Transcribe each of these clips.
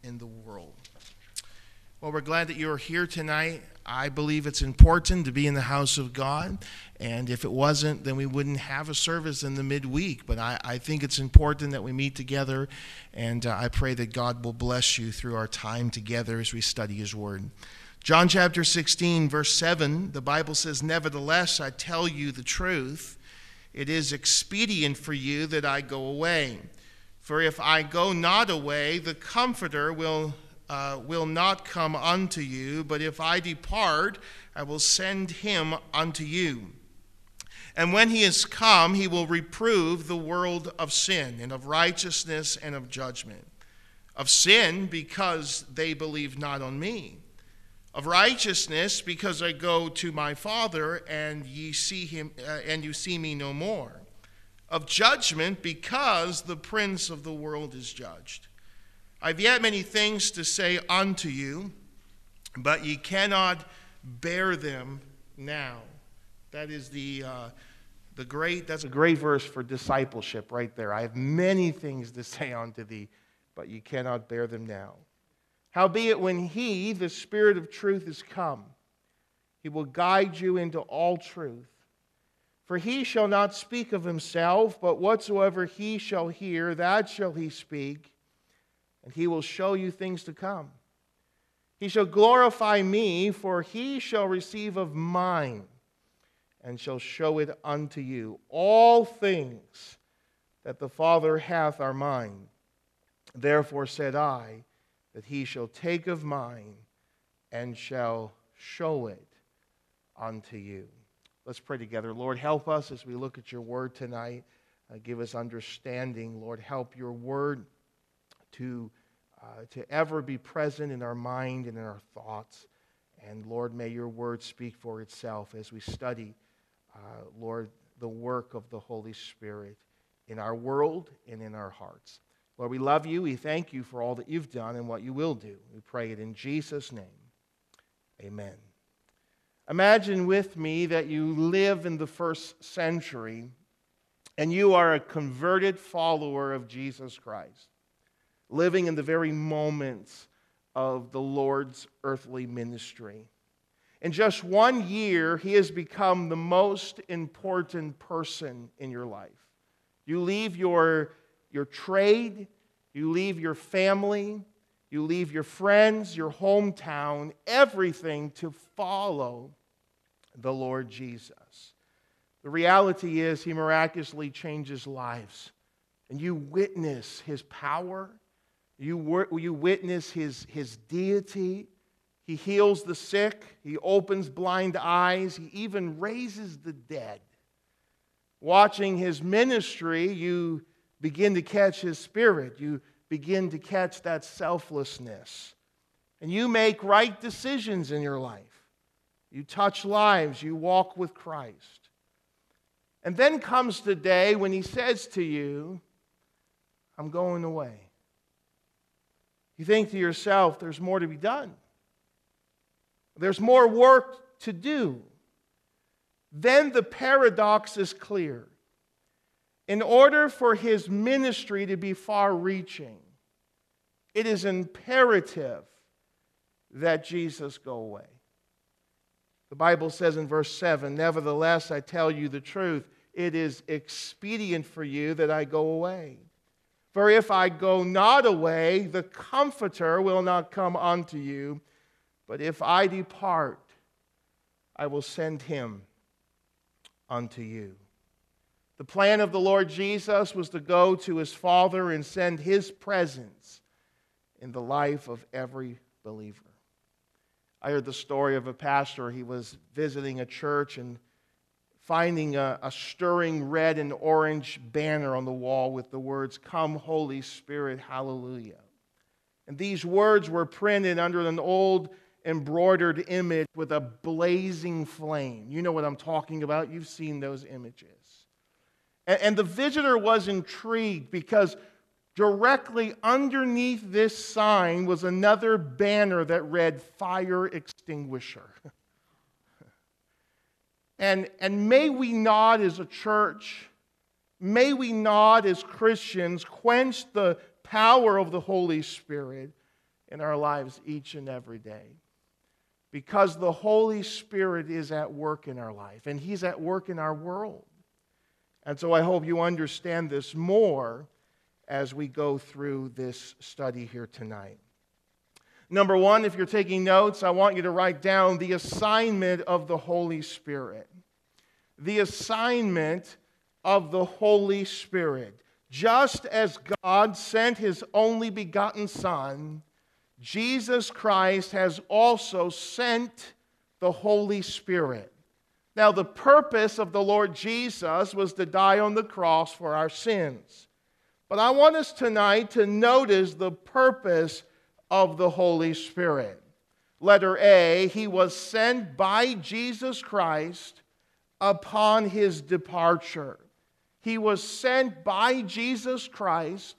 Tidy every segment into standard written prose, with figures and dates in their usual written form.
in the world. Well, we're glad that you're here tonight. I believe it's important to be in the house of God, and if it wasn't, then we wouldn't have a service in the midweek. But I think it's important that we meet together, and I pray that God will bless you through our time together as we study His Word. John chapter 16, verse 7, the Bible says, "Nevertheless, I tell you the truth. It is expedient for you that I go away. For if I go not away, the Comforter will not come unto you, but if I depart, I will send him unto you. And when he is come, he will reprove the world of sin, and of righteousness, and of judgment. Of sin, because they believe not on me. Of righteousness, because I go to my Father, and ye see him, and you see me no more. Of judgment, because the prince of the world is judged. I have yet many things to say unto you, but ye cannot bear them now." That is that's a great verse for discipleship right there. "I have many things to say unto thee, but ye cannot bear them now. Howbeit when he, the Spirit of truth, is come, he will guide you into all truth. For he shall not speak of himself, but whatsoever he shall hear, that shall he speak, and he will show you things to come. He shall glorify me, for he shall receive of mine, and shall show it unto you. All things that the Father hath are mine. Therefore said I, that he shall take of mine, and shall show it unto you." Let's pray together. Lord, help us as we look at your word tonight. Give us understanding. Lord, help your word to ever be present in our mind and in our thoughts. And Lord, may your word speak for itself as we study, Lord, the work of the Holy Spirit in our world and in our hearts. Lord, we love you. We thank you for all that you've done and what you will do. We pray it in Jesus' name. Amen. Imagine with me that you live in the first century and you are a converted follower of Jesus Christ, living in the very moments of the Lord's earthly ministry. In just 1 year, he has become the most important person in your life. You leave your trade, you leave your family, you leave your friends, your hometown, everything to follow the Lord Jesus. The reality is he miraculously changes lives. And you witness his power. You witness his deity. He heals the sick. He opens blind eyes. He even raises the dead. Watching his ministry, you begin to catch his spirit. You begin to catch that selflessness. And you make right decisions in your life. You touch lives. You walk with Christ. And then comes the day when he says to you, "I'm going away." You think to yourself, there's more to be done. There's more work to do. Then the paradox is clear. In order for his ministry to be far-reaching, it is imperative that Jesus go away. The Bible says in verse 7, "Nevertheless, I tell you the truth, it is expedient for you that I go away. For if I go not away, the Comforter will not come unto you. But if I depart, I will send him unto you." The plan of the Lord Jesus was to go to his Father and send his presence in the life of every believer. I heard the story of a pastor. He was visiting a church and finding a stirring red and orange banner on the wall with the words, "Come, Holy Spirit, hallelujah." And these words were printed under an old embroidered image with a blazing flame. You know what I'm talking about. You've seen those images. And the visitor was intrigued because directly underneath this sign was another banner that read, "Fire Extinguisher." And may we not as a church, may we not as Christians quench the power of the Holy Spirit in our lives each and every day. Because the Holy Spirit is at work in our life, and He's at work in our world. And so I hope you understand this more as we go through this study here tonight. Number one, if you're taking notes, I want you to write down the assignment of the Holy Spirit. The assignment of the Holy Spirit. Just as God sent His only begotten Son, Jesus Christ has also sent the Holy Spirit. Now, the purpose of the Lord Jesus was to die on the cross for our sins. But I want us tonight to notice the purpose of the Holy Spirit. Letter A, He was sent by Jesus Christ upon His departure. He was sent by Jesus Christ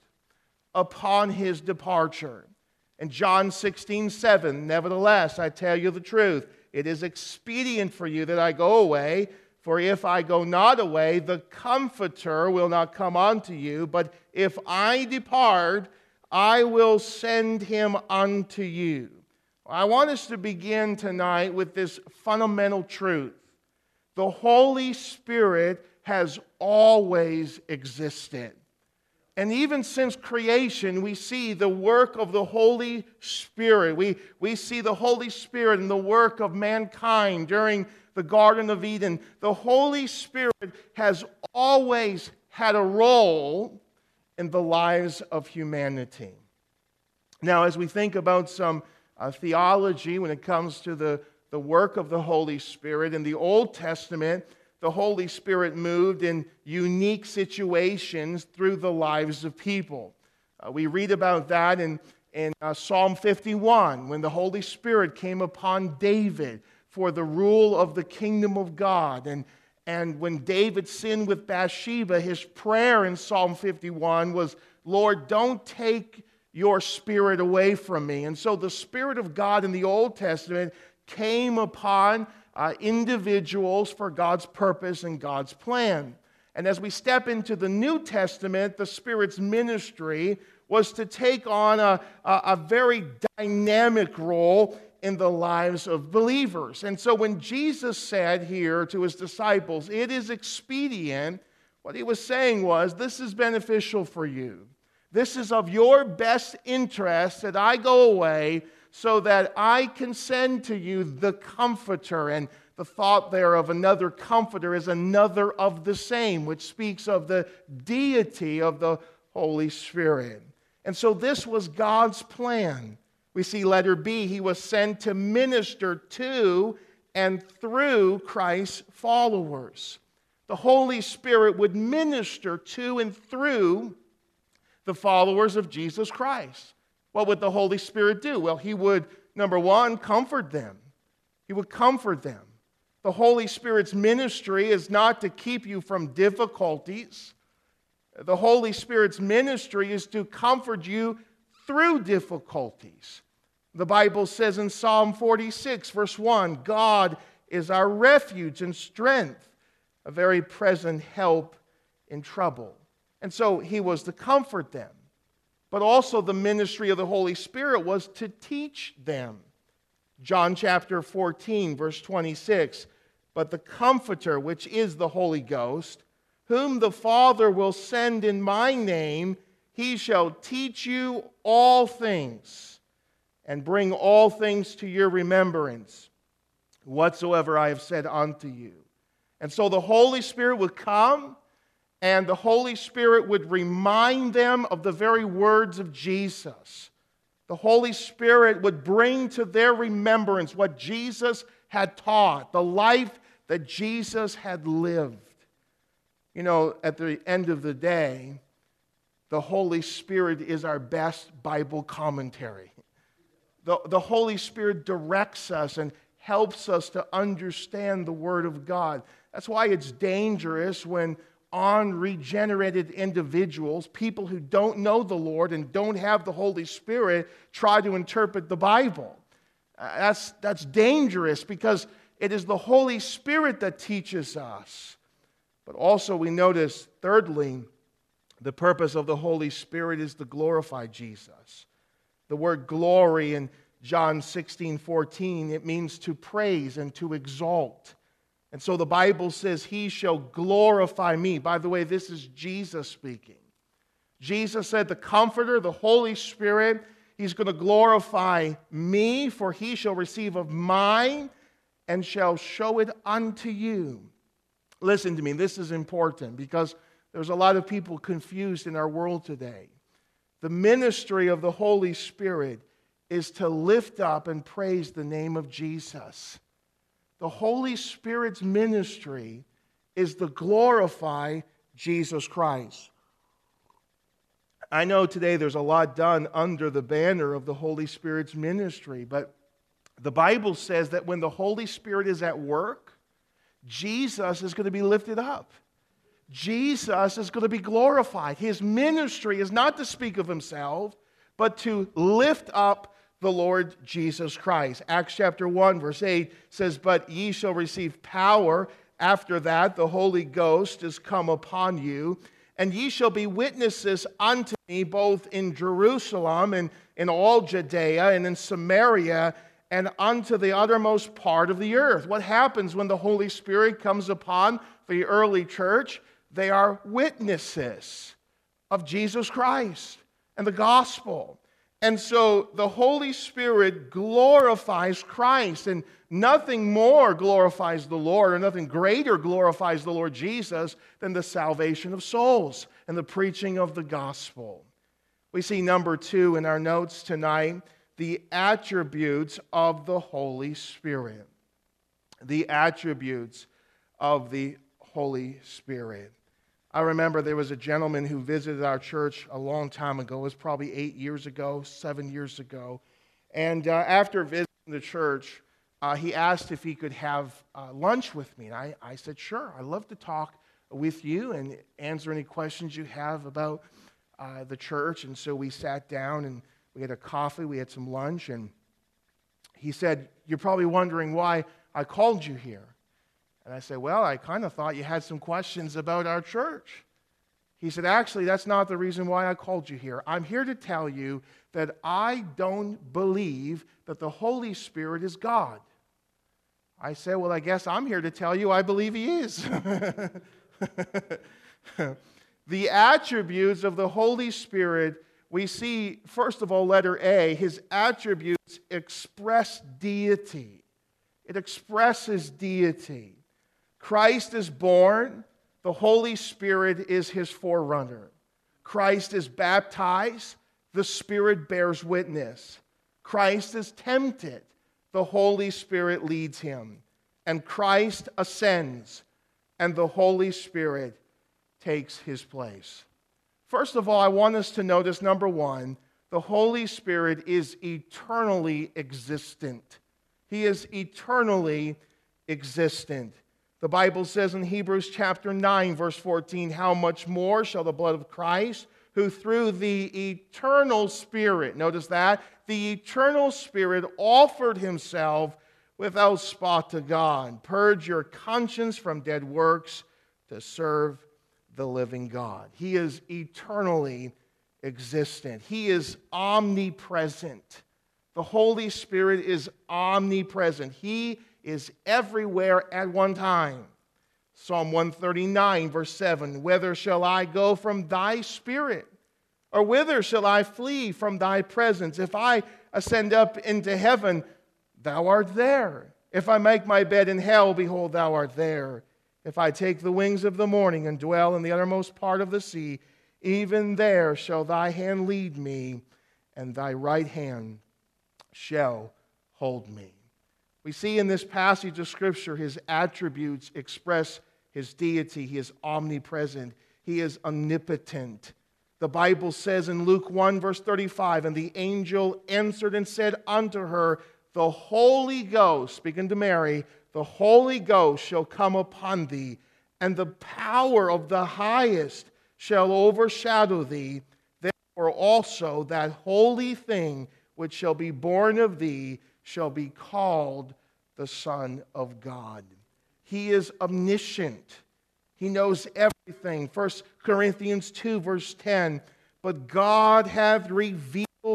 upon His departure. In John 16:7, nevertheless, I tell you the truth, it is expedient for you that I go away, for if I go not away, the Comforter will not come unto you, but if I depart, I will send Him unto you. I want us to begin tonight with this fundamental truth. The Holy Spirit has always existed. And even since creation, we see the work of the Holy Spirit. We see the Holy Spirit in the work of mankind during the Garden of Eden. The Holy Spirit has always had a role in the lives of humanity. Now, as we think about some theology when it comes to the work of the Holy Spirit, in the Old Testament, the Holy Spirit moved in unique situations through the lives of people. We read about that in Psalm 51, when the Holy Spirit came upon David for the rule of the kingdom of God. And when David sinned with Bathsheba, his prayer in Psalm 51 was, Lord, don't take your Spirit away from me. And so the Spirit of God in the Old Testament came upon individuals for God's purpose and God's plan. And as we step into the New Testament, the Spirit's ministry was to take on a very dynamic role in the lives of believers. And so when Jesus said here to His disciples, it is expedient, what He was saying was, this is beneficial for you. This is of your best interest that I go away so that I can send to you the Comforter. And the thought there of another Comforter is another of the same, which speaks of the deity of the Holy Spirit. And so this was God's plan. We see letter B, He was sent to minister to and through Christ's followers. The Holy Spirit would minister to and through the followers of Jesus Christ. What would the Holy Spirit do? Well, He would, number one, comfort them. He would comfort them. The Holy Spirit's ministry is not to keep you from difficulties. The Holy Spirit's ministry is to comfort you through difficulties. The Bible says in Psalm 46, verse 1, God is our refuge and strength, a very present help in trouble. And so He was to comfort them. But also the ministry of the Holy Spirit was to teach them. John chapter 14, verse 26, but the Comforter, which is the Holy Ghost, whom the Father will send in my name, He shall teach you all things and bring all things to your remembrance, whatsoever I have said unto you. And so the Holy Spirit would come, and the Holy Spirit would remind them of the very words of Jesus. The Holy Spirit would bring to their remembrance what Jesus had taught, the life that Jesus had lived. You know, at the end of the day, the Holy Spirit is our best Bible commentary. The Holy Spirit directs us and helps us to understand the Word of God. That's why it's dangerous when unregenerated individuals, people who don't know the Lord and don't have the Holy Spirit, try to interpret the Bible. That's dangerous because it is the Holy Spirit that teaches us. But also we notice, thirdly, the purpose of the Holy Spirit is to glorify Jesus. The word glory in John 16:14, it means to praise and to exalt. And so the Bible says, he shall glorify me. By the way, this is Jesus speaking. Jesus said, the Comforter, the Holy Spirit, he's going to glorify me, for he shall receive of mine and shall show it unto you. Listen to me, this is important because there's a lot of people confused in our world today. The ministry of the Holy Spirit is to lift up and praise the name of Jesus. The Holy Spirit's ministry is to glorify Jesus Christ. I know today there's a lot done under the banner of the Holy Spirit's ministry, but the Bible says that when the Holy Spirit is at work, Jesus is going to be lifted up. Jesus is going to be glorified. His ministry is not to speak of himself, but to lift up the Lord Jesus Christ. Acts chapter 1, verse 8 says, but ye shall receive power. After that, the Holy Ghost is come upon you, and ye shall be witnesses unto me both in Jerusalem and in all Judea and in Samaria and unto the uttermost part of the earth. What happens when the Holy Spirit comes upon the early church? They are witnesses of Jesus Christ and the gospel. And so the Holy Spirit glorifies Christ, and nothing more glorifies the Lord, or nothing greater glorifies the Lord Jesus than the salvation of souls and the preaching of the gospel. We see number 2 in our notes tonight, the attributes of the Holy Spirit. The attributes of the Holy Spirit. I remember there was a gentleman who visited our church a long time ago. It was probably 8 years ago, 7 years ago. And after visiting the church, he asked if he could have lunch with me. And I said, sure, I'd love to talk with you and answer any questions you have about the church. And so we sat down and we had a coffee, we had some lunch. And he said, you're probably wondering why I called you here. And I said, well, I kind of thought you had some questions about our church. He said, actually, that's not the reason why I called you here. I'm here to tell you that I don't believe that the Holy Spirit is God. I said, well, I guess I'm here to tell you I believe he is. The attributes of the Holy Spirit, we see, first of all, letter A, his attributes express deity. It expresses deity. Christ is born, the Holy Spirit is his forerunner. Christ is baptized, the Spirit bears witness. Christ is tempted, the Holy Spirit leads him. And Christ ascends, and the Holy Spirit takes his place. First of all, I want us to notice, number 1, the Holy Spirit is eternally existent. He is eternally existent. The Bible says in Hebrews chapter 9, verse 14, how much more shall the blood of Christ, who through the eternal Spirit, notice that, the eternal Spirit offered himself without spot to God, purge your conscience from dead works to serve the living God. He is eternally existent. He is omnipresent. The Holy Spirit is omnipresent. He is everywhere at one time. Psalm 139, verse 7, whither shall I go from thy spirit? Or whither shall I flee from thy presence? If I ascend up into heaven, thou art there. If I make my bed in hell, behold, thou art there. If I take the wings of the morning and dwell in the uttermost part of the sea, even there shall thy hand lead me, and thy right hand shall hold me. We see in this passage of Scripture his attributes express his deity. He is omnipresent. He is omnipotent. The Bible says in Luke 1, verse 35, and the angel answered and said unto her, the Holy Ghost, speaking to Mary, the Holy Ghost shall come upon thee, and the power of the highest shall overshadow thee. Therefore also that holy thing which shall be born of thee shall be called the Son of God. He is omniscient. He knows everything. 1 Corinthians 2, verse 10, but God hath revealed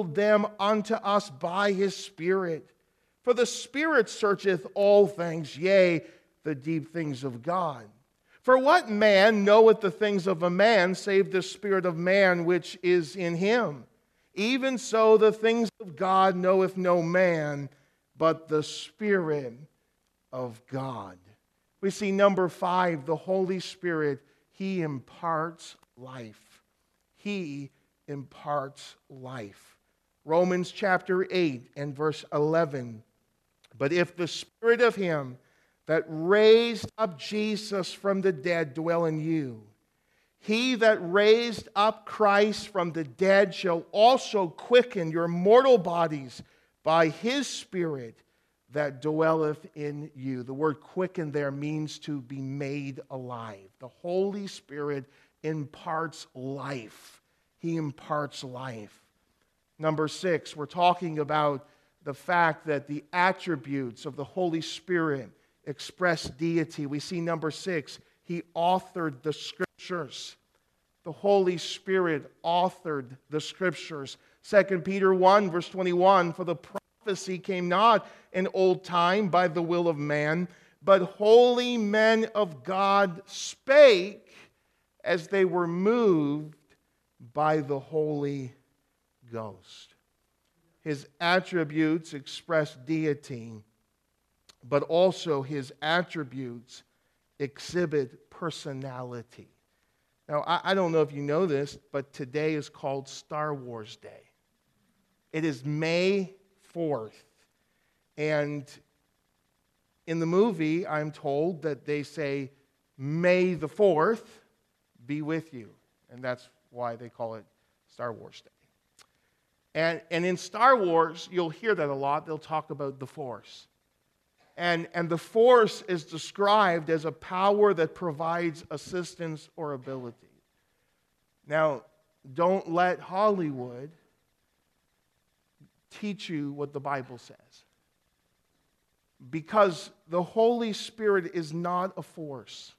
counselled them unto us by his Spirit. For the Spirit searcheth all things, yea, the deep things of God. For what man knoweth the things of a man, save the spirit of man which is in him? Even so the things of God knoweth no man, but the Spirit of God. We see number 5, the Holy Spirit, he imparts life. He imparts life. Romans chapter 8 and verse 11. But if the Spirit of him that raised up Jesus from the dead dwell in you, he that raised up Christ from the dead shall also quicken your mortal bodies by his Spirit that dwelleth in you. The word quicken there means to be made alive. The Holy Spirit imparts life. He imparts life. Number 6, we're talking about the fact that the attributes of the Holy Spirit express deity. We see number 6, he authored the Scriptures. The Holy Spirit authored the Scriptures. 2 Peter 1 verse 21, for the prophecy came not in old time by the will of man, but holy men of God spake as they were moved by the Holy Ghost. His attributes express deity, but also his attributes exhibit personality. Now, I don't know if you know this, but today is called Star Wars Day. It is May 4th. And in the movie, I'm told that they say, May the 4th be with you. And that's why they call it Star Wars Day. And in Star Wars, you'll hear that a lot. They'll talk about the Force. And the Force is described as a power that provides assistance or ability. Now, don't let Hollywood teach you what the Bible says. Because the Holy Spirit is not a force.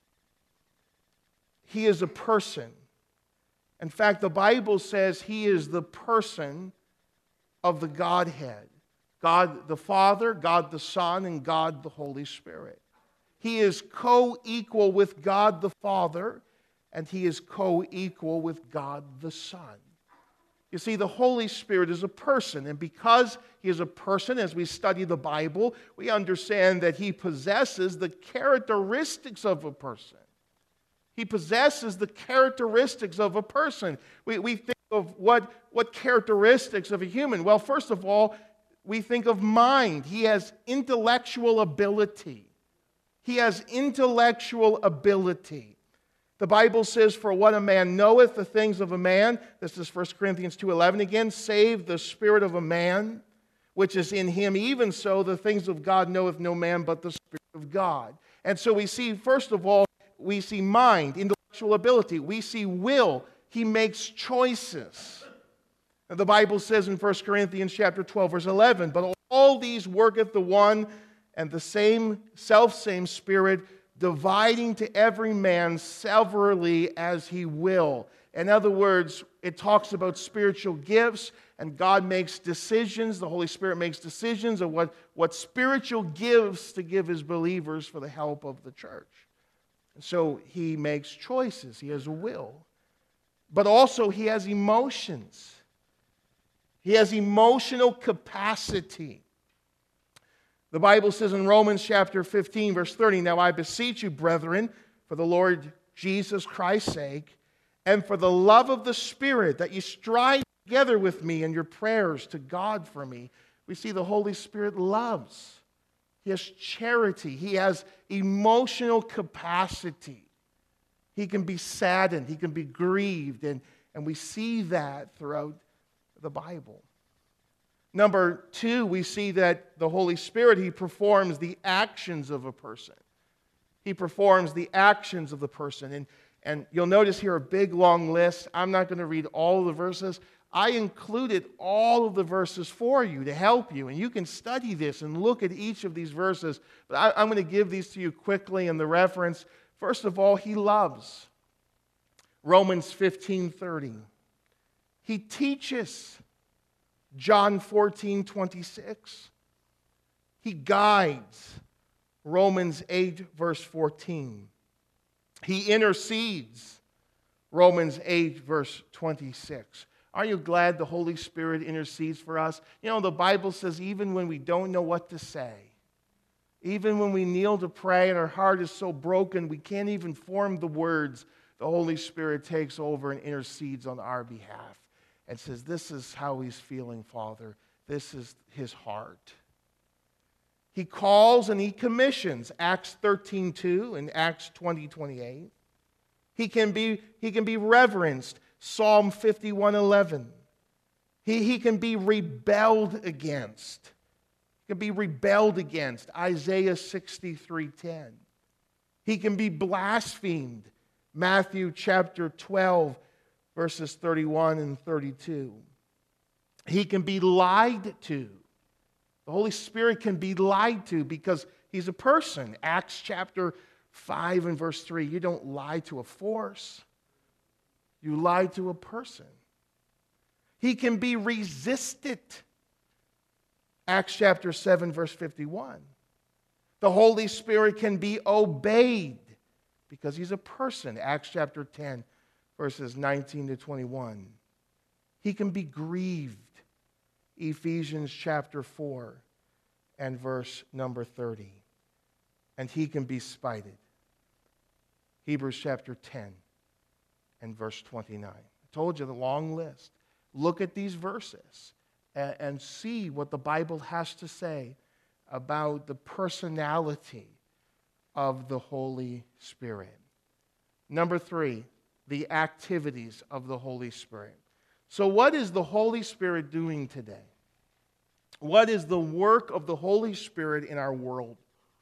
He is a person. In fact, the Bible says he is the person of the Godhead. God the Father, God the Son, and God the Holy Spirit. He is co-equal with God the Father, and he is co-equal with God the Son. You see, the Holy Spirit is a person, and because he is a person, as we study the Bible, we understand that he possesses the characteristics of a person. He possesses the characteristics of a person. We think of what characteristics of a human? Well, first of all, we think of mind. He has intellectual ability. He has intellectual ability. The Bible says, for what a man knoweth the things of a man, this is 1 Corinthians 2:11 again, save the spirit of a man, which is in him, even so the things of God knoweth no man but the Spirit of God. And so we see, first of all, we see mind, intellectual ability. We see will. He makes choices. And the Bible says in 1 Corinthians chapter 12, verse 11, but all these worketh the one and the same selfsame Spirit, dividing to every man severally as he will. In other words, it talks about spiritual gifts, and God makes decisions, the Holy Spirit makes decisions of what spiritual gifts to give his believers for the help of the church. And so he makes choices, he has a will. But also he has emotions. He has emotional capacity. The Bible says in Romans chapter 15, verse 30, now I beseech you, brethren, for the Lord Jesus Christ's sake, and for the love of the Spirit, that you strive together with me in your prayers to God for me. We see the Holy Spirit loves. He has charity. He has emotional capacity. He can be saddened. He can be grieved. And we see that throughout the Bible. Number 2, we see that the Holy Spirit, he performs the actions of a person. He performs the actions of the person. And you'll notice here a big long list. I'm not going to read all of the verses. I included all of the verses for you to help you. And you can study this and look at each of these verses. But I'm going to give these to you quickly in the reference. First of all, he loves. Romans 15:30. He teaches. John 14:26. He guides, Romans 8, verse 14. He intercedes, Romans 8, verse 26. Are you glad the Holy Spirit intercedes for us? You know, the Bible says even when we don't know what to say, even when we kneel to pray and our heart is so broken we can't even form the words, the Holy Spirit takes over and intercedes on our behalf and says, this is how he's feeling, Father. This is his heart. He calls and he commissions, Acts 13:2 and Acts 20:28. He can be reverenced, Psalm 51:11. He can be rebelled against. He can be rebelled against, Isaiah 63:10. He can be blasphemed, Matthew chapter 12, verses 31 and 32. He can be lied to. The Holy Spirit can be lied to because he's a person. Acts chapter 5 and verse 3. You don't lie to a force. You lie to a person. He can be resisted. Acts chapter 7, verse 51. The Holy Spirit can be obeyed because he's a person. Acts chapter 10, verses 19 to 21. He can be grieved. Ephesians chapter 4 and verse number 30. And he can be spited. Hebrews chapter 10 and verse 29. I told you the long list. Look at these verses and see what the Bible has to say about the personality of the Holy Spirit. Number 3, the activities of the Holy Spirit. So what is the Holy Spirit doing today? What is the work of the Holy Spirit in our world?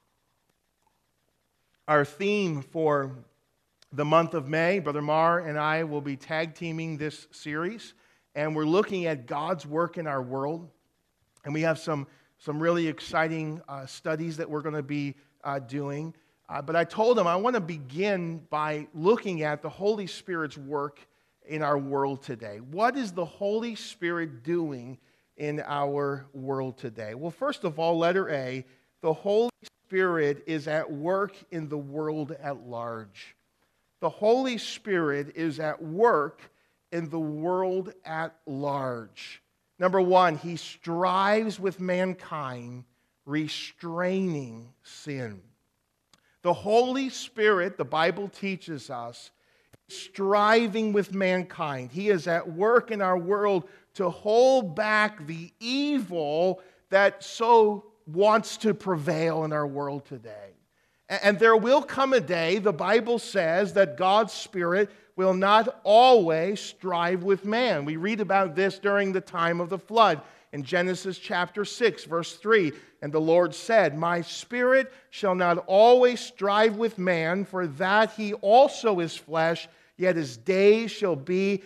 Our theme for the month of May, Brother Marr and I will be tag teaming this series, and we're looking at God's work in our world. And we have some really exciting studies that we're going to be doing. But I told him I want to begin by looking at the Holy Spirit's work in our world today. What is the Holy Spirit doing in our world today? Well, first of all, letter A, the Holy Spirit is at work in the world at large. The Holy Spirit is at work in the world at large. Number 1, he strives with mankind, restraining sin. The Holy Spirit, the Bible teaches us, is striving with mankind. He is at work in our world to hold back the evil that so wants to prevail in our world today. And there will come a day, the Bible says, that God's Spirit will not always strive with man. We read about this during the time of the flood in Genesis chapter 6, verse 3. And the Lord said, "My spirit shall not always strive with man, for that he also is flesh, yet his days shall be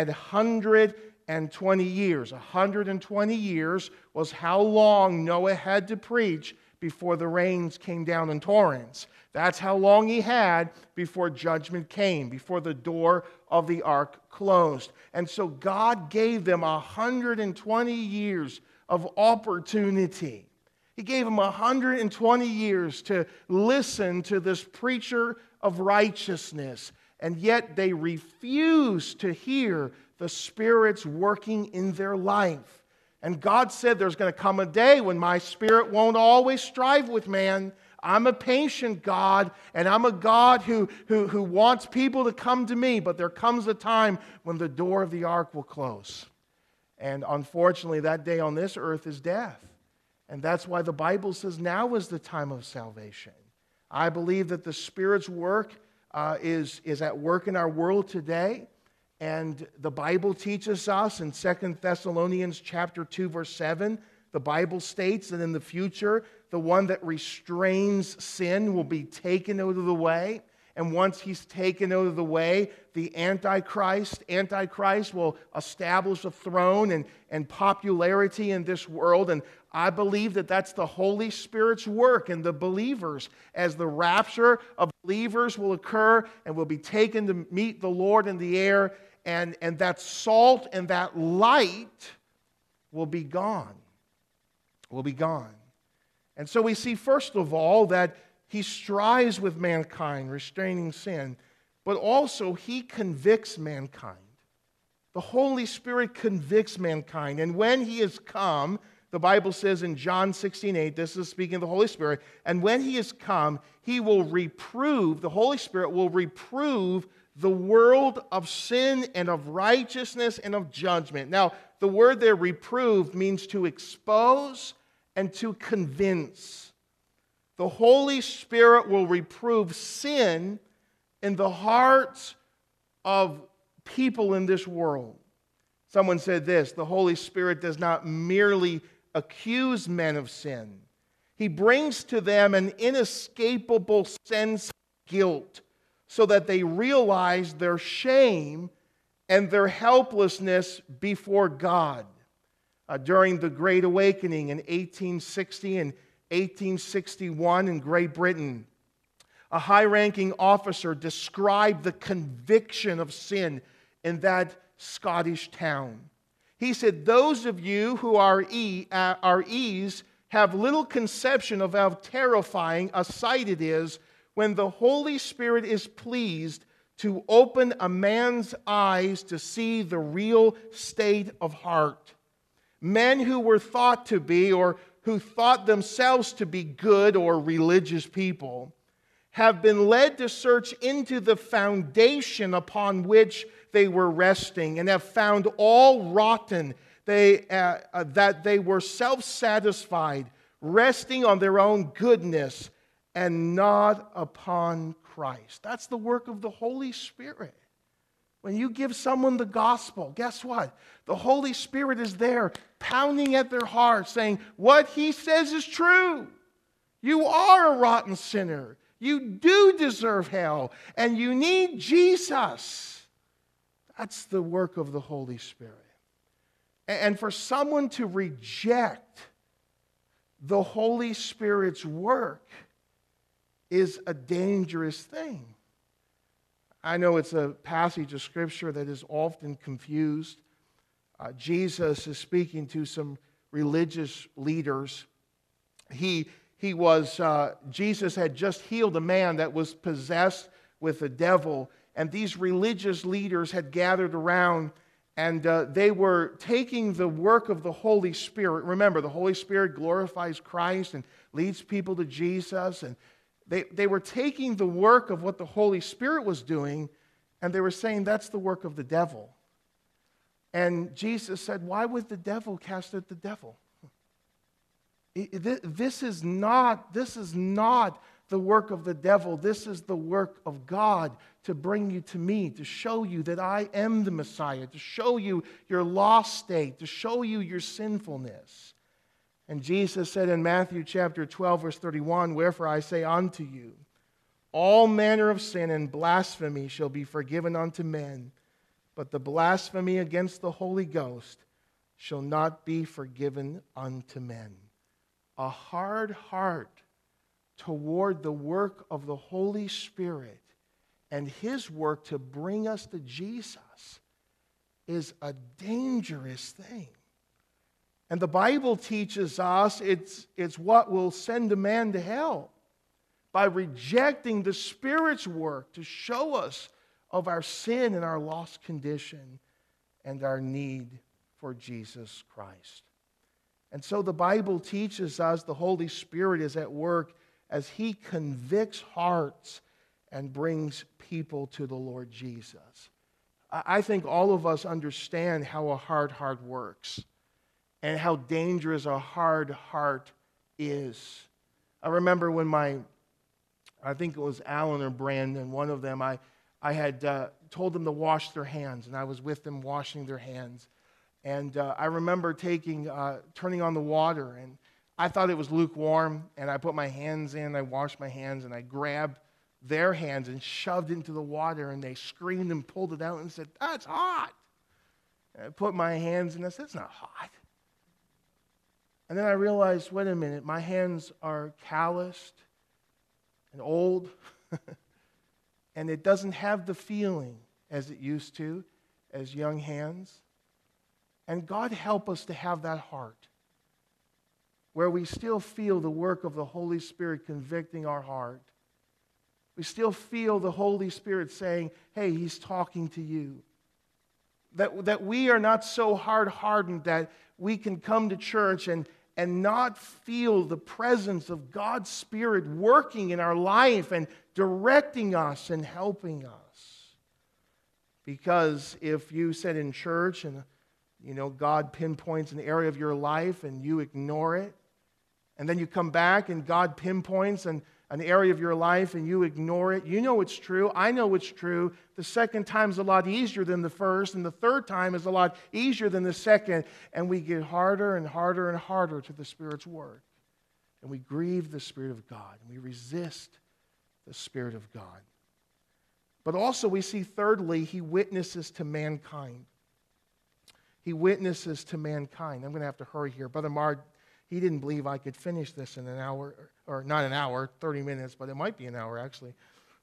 120 years. 120 years was how long Noah had to preach before the rains came down in torrents. That's how long he had before judgment came, before the door of the ark closed. And so God gave them 120 years of opportunity. He gave them 120 years to listen to this preacher of righteousness. And yet they refused to hear the Spirit's working in their life. And God said there's going to come a day when my Spirit won't always strive with man. I'm a patient God, and I'm a God who wants people to come to me. But there comes a time when the door of the ark will close. And unfortunately, that day on this earth is death. And that's why the Bible says now is the time of salvation. I believe that the Spirit's work is at work in our world today. And the Bible teaches us in 2 Thessalonians chapter 2, verse 7, the Bible states that in the future, the one that restrains sin will be taken out of the way. And once he's taken out of the way, the Antichrist will establish a throne and popularity in this world. And I believe that that's the Holy Spirit's work in the believers, as the rapture of believers will occur and will be taken to meet the Lord in the air. And that salt and that light will be gone. Will be gone. And so we see, first of all, that he strives with mankind, restraining sin, but also he convicts mankind. The Holy Spirit convicts mankind. And when he has come, the Bible says in John 16:8, this is speaking of the Holy Spirit, and when he has come, he will reprove, the Holy Spirit will reprove the world of sin and of righteousness and of judgment. Now, the word there, reprove, means to expose and to convince. The Holy Spirit will reprove sin in the hearts of people in this world. Someone said this: the Holy Spirit does not merely accuse men of sin. He brings to them an inescapable sense of guilt so that they realize their shame and their helplessness before God. During the Great Awakening in 1860 and 1861 in Great Britain, a high-ranking officer described the conviction of sin in that Scottish town. He said, "Those of you who are ease have little conception of how terrifying a sight it is when the Holy Spirit is pleased to open a man's eyes to see the real state of heart. Men who were thought to be, or who thought themselves to be good or religious people, have been led to search into the foundation upon which they were resting, and have found all rotten, that they were self-satisfied, resting on their own goodness and not upon Christ." That's the work of the Holy Spirit. When you give someone the gospel, guess what? The Holy Spirit is there pounding at their heart, saying, what he says is true. You are a rotten sinner. You do deserve hell, and you need Jesus. That's the work of the Holy Spirit. And for someone to reject the Holy Spirit's work is a dangerous thing. I know it's a passage of Scripture that is often confused. Jesus is speaking to some religious leaders. Jesus had just healed a man that was possessed with a devil, and these religious leaders had gathered around, and they were taking the work of the Holy Spirit. Remember, the Holy Spirit glorifies Christ and leads people to Jesus, and they were taking the work of what the Holy Spirit was doing, and they were saying that's the work of the devil. And Jesus said, why would the devil cast out the devil? This is not the work of the devil. This is the work of God to bring you to me, to show you that I am the Messiah, to show you your lost state, to show you your sinfulness. And Jesus said in Matthew chapter 12, verse 31, "Wherefore I say unto you, all manner of sin and blasphemy shall be forgiven unto men, but the blasphemy against the Holy Ghost shall not be forgiven unto men." A hard heart toward the work of the Holy Spirit and His work to bring us to Jesus is a dangerous thing. And the Bible teaches us it's what will send a man to hell, by rejecting the Spirit's work to show us of our sin and our lost condition and our need for Jesus Christ. And so the Bible teaches us the Holy Spirit is at work as He convicts hearts and brings people to the Lord Jesus. I think all of us understand how a hard heart works and how dangerous a hard heart is. I remember when I think it was Alan or Brandon, one of them, I had told them to wash their hands, and I was with them washing their hands. And I remember turning on the water, and I thought it was lukewarm, and I put my hands in, I washed my hands, and I grabbed their hands and shoved it into the water, and they screamed and pulled it out and said, "That's hot." And I put my hands in, and I said, "It's not hot." And then I realized, wait a minute, my hands are calloused and old, and it doesn't have the feeling as it used to as young hands. And God help us to have that heart where we still feel the work of the Holy Spirit convicting our heart. We still feel the Holy Spirit saying, hey, He's talking to you. That we are not so hard-hardened that we can come to church and not feel the presence of God's Spirit working in our life and directing us and helping us. Because if you sit in church and God pinpoints an area of your life and you ignore it, and then you come back and God pinpoints an area of your life and you ignore it, you know it's true, I know it's true. The second time is a lot easier than the first, and the third time is a lot easier than the second, and we get harder and harder and harder to the Spirit's work. And we grieve the Spirit of God, and we resist the Spirit of God. But also we see thirdly, He witnesses to mankind. He witnesses to mankind. I'm going to have to hurry here. Brother Mark, he didn't believe I could finish this in an hour, or not an hour, 30 minutes, but it might be an hour actually.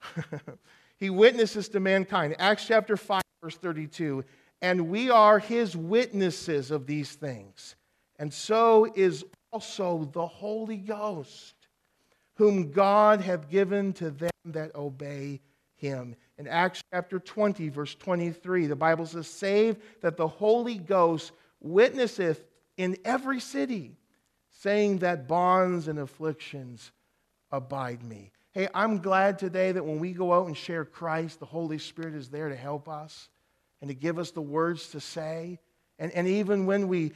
He witnesses to mankind. Acts chapter 5, verse 32. And we are His witnesses of these things. And so is also the Holy Ghost, whom God hath given to them that obey Him. In Acts chapter 20, verse 23, the Bible says, save that the Holy Ghost witnesseth in every city, saying that bonds and afflictions abide me. Hey, I'm glad today that when we go out and share Christ, the Holy Spirit is there to help us and to give us the words to say. And even when we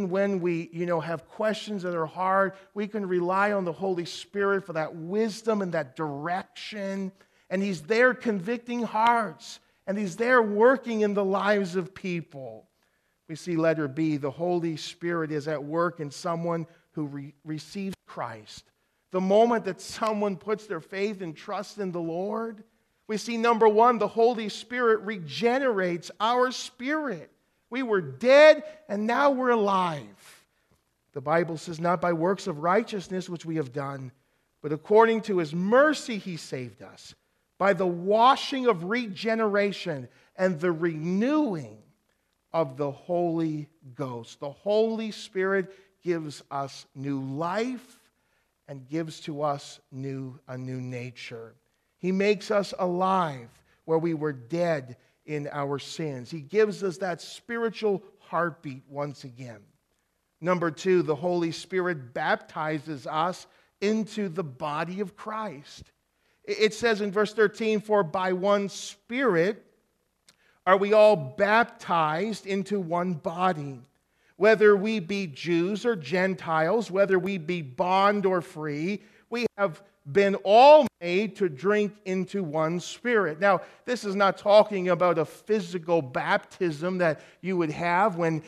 have questions that are hard, we can rely on the Holy Spirit for that wisdom and that direction. And He's there convicting hearts. And He's there working in the lives of people. We see letter B, the Holy Spirit is at work in someone who receives Christ. The moment that someone puts their faith and trust in the Lord, we see number one, the Holy Spirit regenerates our spirit. We were dead and now we're alive. The Bible says, not by works of righteousness which we have done, but according to His mercy He saved us, by the washing of regeneration and the renewing of the Holy Ghost. The Holy Spirit gives us new life and gives to us a new nature. He makes us alive where we were dead in our sins. He gives us that spiritual heartbeat once again. Number two, the Holy Spirit baptizes us into the body of Christ. It says in verse 13, for by one Spirit are we all baptized into one body, whether we be Jews or Gentiles, whether we be bond or free, we have been all made to drink into one Spirit. Now, this is not talking about a physical baptism that you would have when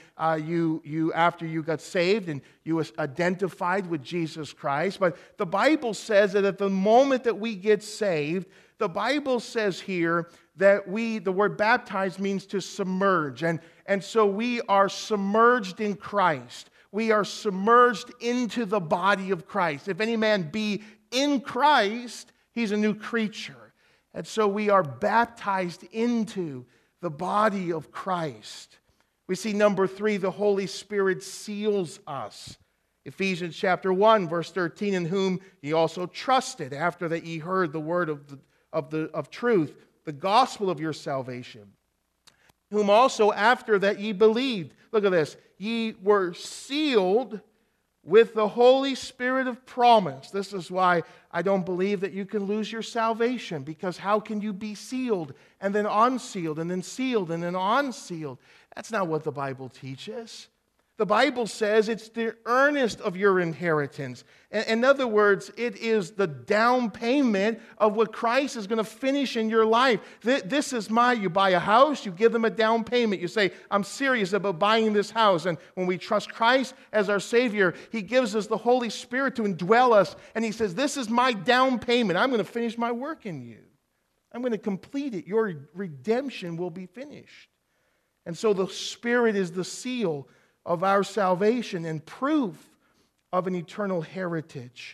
you after you got saved and you was identified with Jesus Christ. But the Bible says that at the moment that we get saved, the Bible says here that the word baptized means to submerge. And so we are submerged in Christ. We are submerged into the body of Christ. If any man be in Christ, he's a new creature. And so we are baptized into the body of Christ. We see number three, the Holy Spirit seals us. Ephesians chapter 1, verse 13, in whom ye also trusted, after that ye heard the word of truth, the gospel of your salvation, whom also after that ye believed. Look at this. Ye were sealed with the Holy Spirit of promise. This is why I don't believe that you can lose your salvation, because how can you be sealed and then unsealed and then sealed and then unsealed? That's not what the Bible teaches. The Bible says it's the earnest of your inheritance. In other words, it is the down payment of what Christ is going to finish in your life. This is you buy a house, you give them a down payment. You say, I'm serious about buying this house. And when we trust Christ as our Savior, He gives us the Holy Spirit to indwell us. And He says, this is my down payment. I'm going to finish my work in you. I'm going to complete it. Your redemption will be finished. And so the Spirit is the seal of our salvation and proof of an eternal heritage,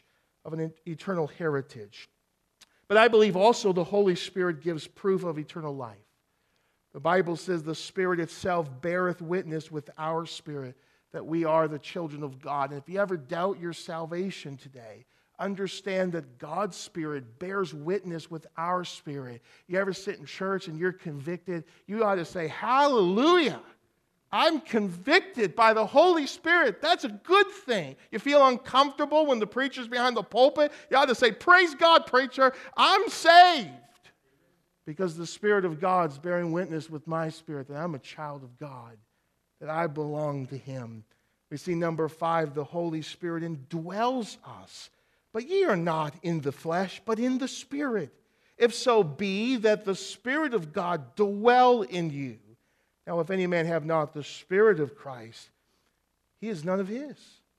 But I believe also the Holy Spirit gives proof of eternal life. The Bible says the Spirit itself beareth witness with our spirit that we are the children of God. And if you ever doubt your salvation today, understand that God's Spirit bears witness with our spirit. You ever sit in church and you're convicted, you ought to say, hallelujah. I'm convicted by the Holy Spirit. That's a good thing. You feel uncomfortable when the preacher's behind the pulpit, you ought to say, praise God, preacher, I'm saved. Because the Spirit of God's bearing witness with my spirit that I'm a child of God, that I belong to Him. We see number 5, the Holy Spirit indwells us. But ye are not in the flesh, but in the Spirit. If so be that the Spirit of God dwell in you. Now, if any man have not the Spirit of Christ, he is none of his.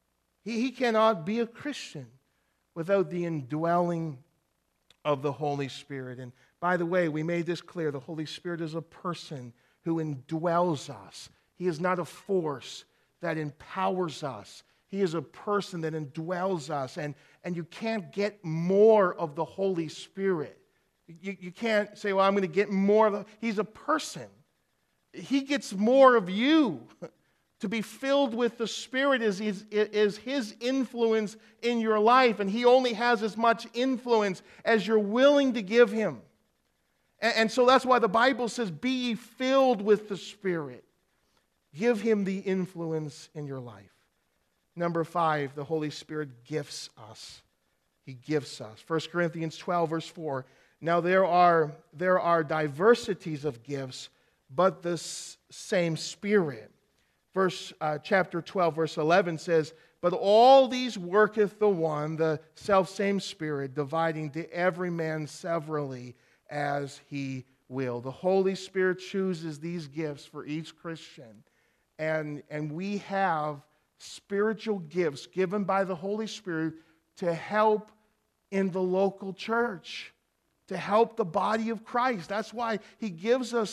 He cannot be a Christian without the indwelling of the Holy Spirit. And by the way, we made this clear. The Holy Spirit is a person who indwells us. He is not a force that empowers us. He is a person that indwells us. And you can't get more of the Holy Spirit. You can't say, well, I'm going to get more of He's a person. He gets more of you. To be filled with the Spirit is His influence in your life, and He only has as much influence as you're willing to give Him. And so that's why the Bible says, be ye filled with the Spirit. Give Him the influence in your life. Number 5, the Holy Spirit gifts us. He gifts us. 1 Corinthians 12, verse 4. Now there are diversities of gifts, but the same Spirit. Chapter 12, verse 11 says, but all these worketh the one, the selfsame Spirit, dividing to every man severally as he will. The Holy Spirit chooses these gifts for each Christian. And we have spiritual gifts given by the Holy Spirit to help in the local church, to help the body of Christ. That's why He gives us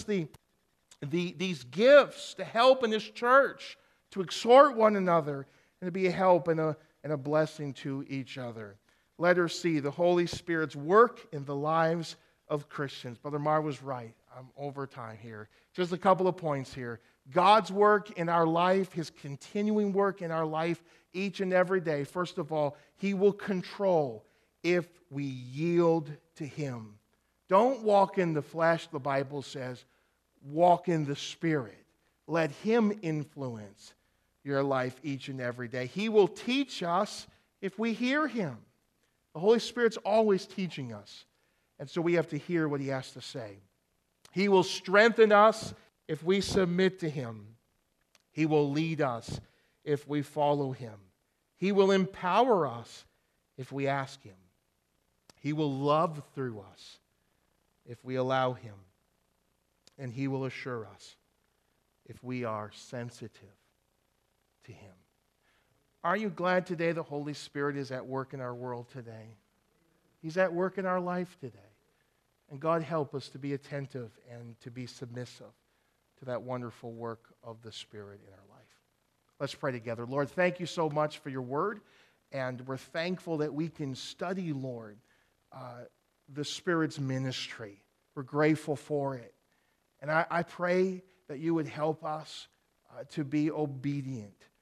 these gifts to help in His church, to exhort one another, and to be a help and a blessing to each other. Letter C, the Holy Spirit's work in the lives of Christians. Brother Mar was right. I'm over time here. Just a couple of points here. God's work in our life, His continuing work in our life each and every day. First of all, He will control if we yield to Him. Don't walk in the flesh, the Bible says. Walk in the Spirit. Let Him influence your life each and every day. He will teach us if we hear Him. The Holy Spirit's always teaching us. And so we have to hear what He has to say. He will strengthen us if we submit to Him. He will lead us if we follow Him. He will empower us if we ask Him. He will love through us if we allow Him. And He will assure us if we are sensitive to Him. Are you glad today the Holy Spirit is at work in our world today? He's at work in our life today. And God help us to be attentive and to be submissive to that wonderful work of the Spirit in our life. Let's pray together. Lord, thank You so much for Your word. And we're thankful that we can study, Lord, the Spirit's ministry. We're grateful for it. And I pray that You would help us to be obedient